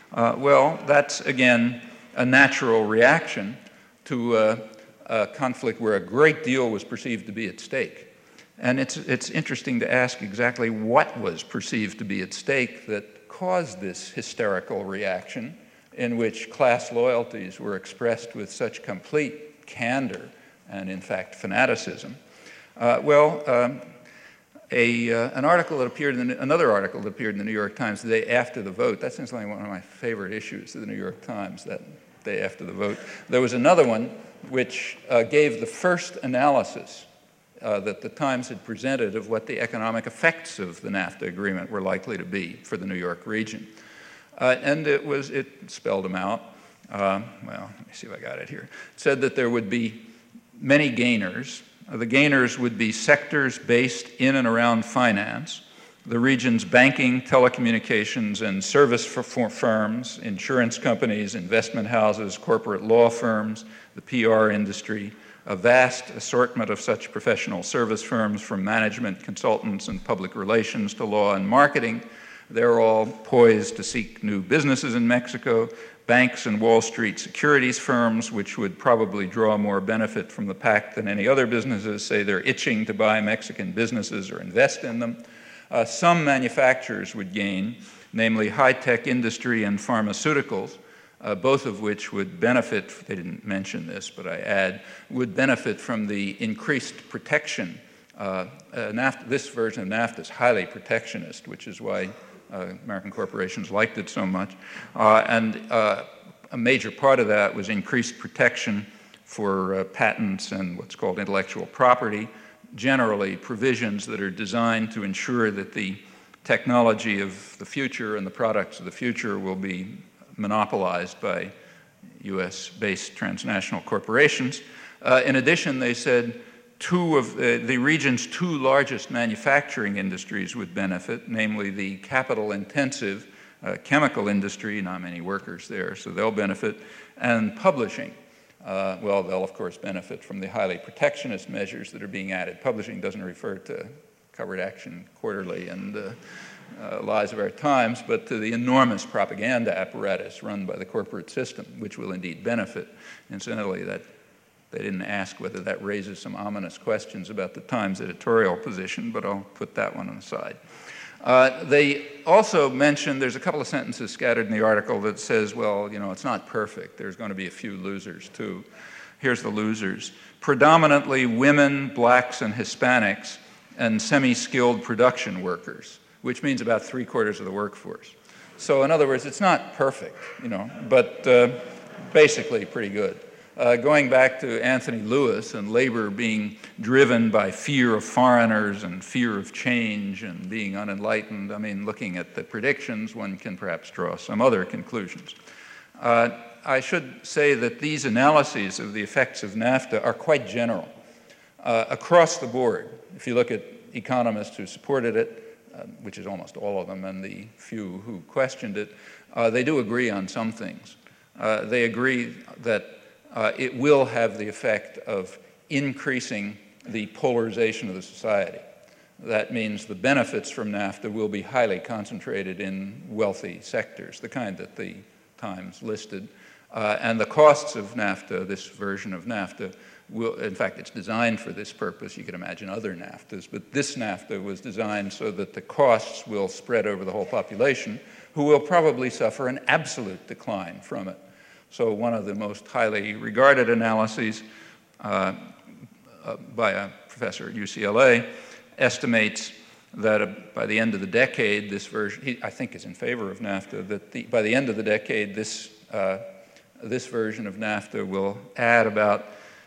Well, that's, again, a natural reaction to a conflict where a great deal was perceived to be at stake. And it's interesting to ask exactly what was perceived to be at stake that caused this hysterical reaction in which class loyalties were expressed with such complete candor and, in fact, fanaticism. An article that appeared another article that appeared in the New York Times the day after the vote. That seems like one of my favorite issues of the New York Times, that day after the vote. There was another one which gave the first analysis that the Times had presented of what the economic effects of the NAFTA agreement were likely to be for the New York region. And it spelled them out. Well, let me see if I got it here. It said that there would be many gainers. The gainers would be sectors based in and around finance, the region's banking, telecommunications, and service firms, insurance companies, investment houses, corporate law firms, the PR industry, a vast assortment of such professional service firms, from management consultants and public relations to law and marketing. They're all poised to seek new businesses in Mexico. Banks and Wall Street securities firms, which would probably draw more benefit from the pact than any other businesses, say they're itching to buy Mexican businesses or invest in them. Some manufacturers would gain, namely high-tech industry and pharmaceuticals, both of which would benefit, they didn't mention this, but I add, would benefit from the increased protection. This version of NAFTA is highly protectionist, which is why American corporations liked it so much. A major part of that was increased protection for patents and what's called intellectual property, generally provisions that are designed to ensure that the technology of the future and the products of the future will be monopolized by US-based transnational corporations. In addition, they said two of the region's two largest manufacturing industries would benefit, namely the capital-intensive chemical industry, not many workers there, so they'll benefit, and publishing. Well, they'll, of course, benefit from the highly protectionist measures that are being added. Publishing doesn't refer to Covered Action Quarterly and Lies of Our Times, but to the enormous propaganda apparatus run by the corporate system, which will indeed benefit. Incidentally, that they didn't ask whether that raises some ominous questions about the Times editorial position, but I'll put that one aside. They also mentioned, there's a couple of sentences scattered in the article that says, well, it's not perfect. There's going to be a few losers, too. Here's the losers. Predominantly women, blacks, and Hispanics, and semi-skilled production workers, which means about 3/4 of the workforce. So in other words, it's not perfect, but basically pretty good. Going back to Anthony Lewis and labor being driven by fear of foreigners and fear of change and being unenlightened, looking at the predictions, one can perhaps draw some other conclusions. I should say that these analyses of the effects of NAFTA are quite general. Across the board, if you look at economists who supported it, which is almost all of them, and the few who questioned it, they do agree on some things. They agree that it will have the effect of increasing the polarization of the society. That means the benefits from NAFTA will be highly concentrated in wealthy sectors, the kind that the Times listed. And the costs of NAFTA, this version of NAFTA, will, in fact, it's designed for this purpose. You could imagine other NAFTAs, but this NAFTA was designed so that the costs will spread over the whole population, who will probably suffer an absolute decline from it. So one of the most highly regarded analyses by a professor at UCLA estimates that by the end of the decade, this version, he, I think, is in favor of NAFTA, that by the end of the decade, this version of NAFTA will add about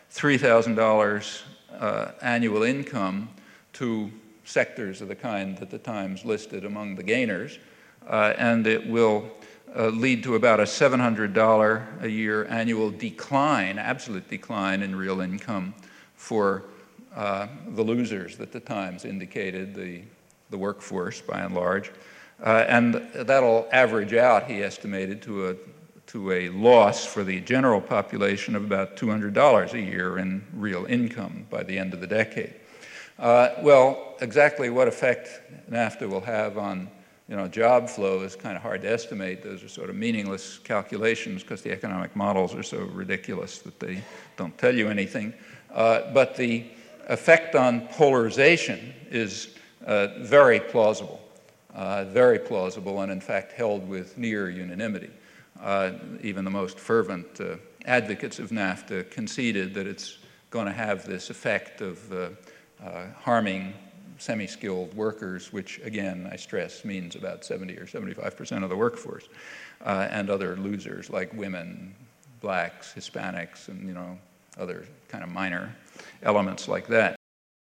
$3,000 annual income to sectors of the kind that the Times listed among the gainers, and it will lead to about a $700 a year annual decline, absolute decline in real income for the losers that the Times indicated, the workforce by and large. And that'll average out, he estimated, to a loss for the general population of about $200 a year in real income by the end of the decade. Well, exactly what effect NAFTA will have on job flow is kind of hard to estimate. Those are sort of meaningless calculations because the economic models are so ridiculous that they don't tell you anything. But the effect on polarization is very plausible, and in fact held with near unanimity. Even the most fervent advocates of NAFTA conceded that it's going to have this effect of harming semi-skilled workers, which, again, I stress, means about 70 or 75% of the workforce, and other losers like women, blacks, Hispanics, and other kind of minor elements like that.